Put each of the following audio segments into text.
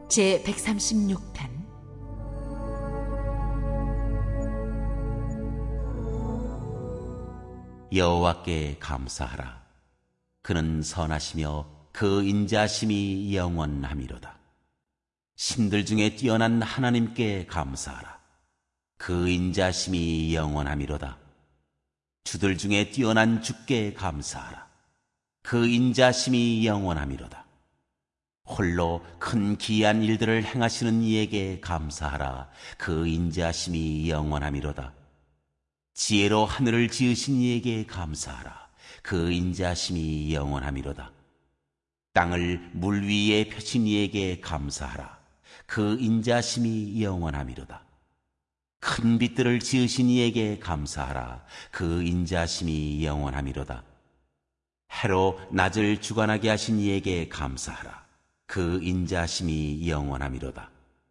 제 136편 여호와께 감사하라. 그는 선하시며 그 인자심이 영원함이로다. 신들 중에 뛰어난 하나님께 감사하라. 그 인자심이 영원함이로다. 주들 중에 뛰어난 주께 감사하라. 그 인자심이 영원함이로다. 홀로 큰 기이한 일들을 행하시는 이에게 감사하라. 그 인자심이 영원함이로다. 지혜로 하늘을 지으신 이에게 감사하라. 그 인자심이 영원함이로다. 땅을 물 위에 펴신 이에게 감사하라. 그 인자심이 영원함이로다. 큰 빛들을 지으신 이에게 감사하라. 그 인자심이 영원함이로다. 해로 낮을 주관하게 하신 이에게 감사하라. 그 인자심이 영원함이로다.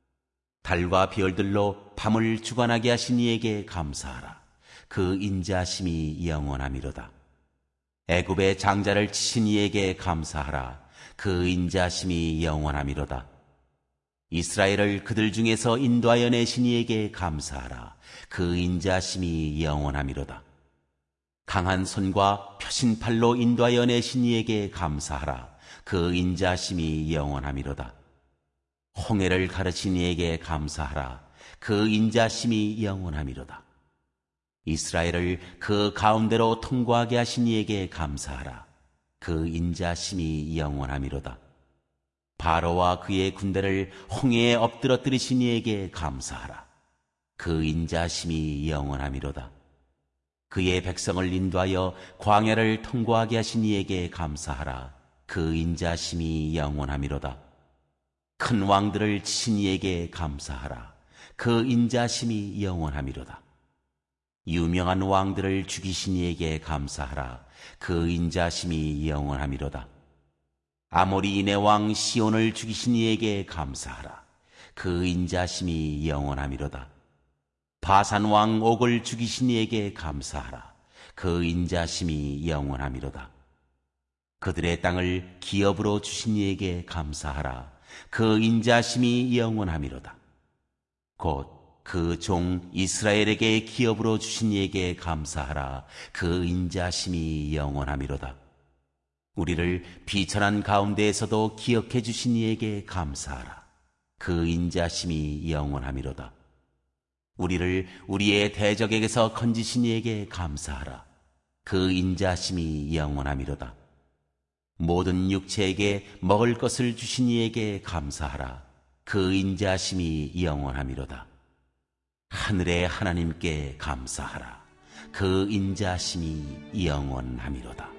달과 별들로 밤을 주관하게 하신 이에게 감사하라. 그 인자심이 영원함이로다. 애굽의 장자를 치신 이에게 감사하라. 그 인자심이 영원함이로다. 이스라엘을 그들 중에서 인도하여 내신 이에게 감사하라. 그 인자심이 영원함이로다. 강한 손과 펴신 팔로 인도하여 내신 이에게 감사하라. 그 인자심이 영원함이로다. 홍해를 가르친 이에게 감사하라. 그 인자심이 영원함이로다. 이스라엘을 그 가운데로 통과하게 하신 이에게 감사하라. 그 인자심이 영원함이로다. 바로와 그의 군대를 홍해에 엎드러뜨리신 이에게 감사하라. 그 인자심이 영원함이로다. 그의 백성을 인도하여 광야를 통과하게 하신 이에게 감사하라. 그 인자심이 영원함이로다. 큰 왕들을 치신 이에게 감사하라. 그 인자심이 영원함이로다. 유명한 왕들을 죽이신 이에게 감사하라. 그 인자심이 영원함이로다. 아모리인의 왕 시온을 죽이신 이에게 감사하라. 그 인자심이 영원함이로다. 바산 왕 옥을 죽이신 이에게 감사하라. 그 인자심이 영원함이로다. 그들의 땅을 기업으로 주신 이에게 감사하라. 그 인자심이 영원함이로다. 곧 그 종 이스라엘에게 기업으로 주신 이에게 감사하라. 그 인자심이 영원함이로다. 우리를 비천한 가운데에서도 기억해 주신 이에게 감사하라. 그 인자심이 영원함이로다. 우리를 우리의 대적에게서 건지신 이에게 감사하라. 그 인자심이 영원함이로다. 모든 육체에게 먹을 것을 주신 이에게 감사하라. 그 인자심이 영원함이로다. 하늘의 하나님께 감사하라. 그 인자심이 영원함이로다.